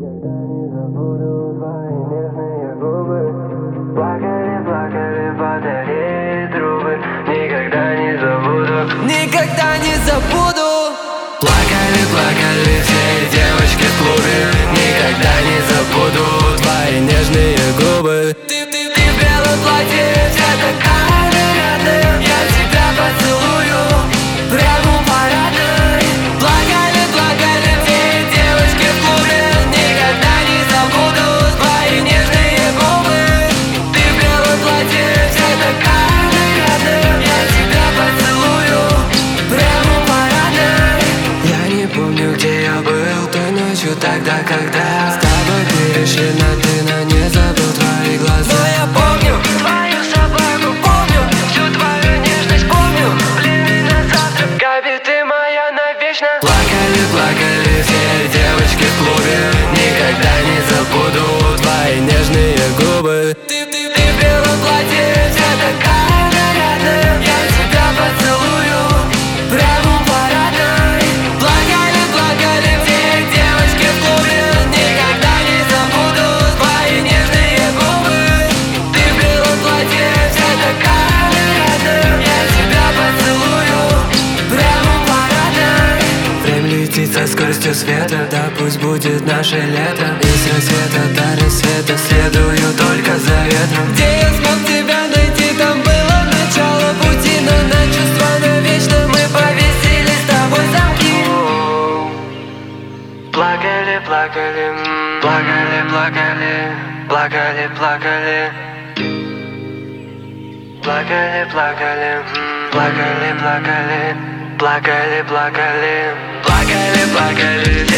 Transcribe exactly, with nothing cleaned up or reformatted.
Никогда не забуду твои нежные губы. Плакали, плакали, подарили трубы. Никогда не забуду, никогда не забуду. Плакали, плакали все девочки в клубе. Никогда не забуду твои нежные губы. Ты, ты, ты в белом платье, вся такая нарядная. Я тебя поцелую прямо у парадной. Плакали, плакали все девочки в клубе. Никогда не забуду твои нежные губы. Ты в белом платье, вся такая нарядная. Я тебя поцелую прямо у парадной. Я не помню, где я был той ночью тогда, когда с тобой перешли на ты, но не забыл твои глаза. Но я помню твою собаку, помню всю твою нежность, помню блины на завтрак. Габи, ты моя навечно. Плакали, плакали все девочки в клубе. Никогда не забуду твои нежные губы. Ты, ты, ты в белом платье, вся такая нарядная. Я тебя поцелую прямо у парадной. Плакали, плакали все девочки в клубе. Никогда не забуду твои нежные губы. Ты в белом платье, вся такая нарядная. Я тебя поцелую прямо у парадной. Время летит со скоростью света, да пусть будет наше лето. И с рассвета до рассвета следую только за ветром. Где я смог тебя найти, там было начало пути. Но на чувства навечно мы повесили с тобой замки. Плакали, плакали, м, плакали, плакали, плакали, плакали. Плакали, плакали, м, плакали, плакали, плакали, плакали, плакали, плакали.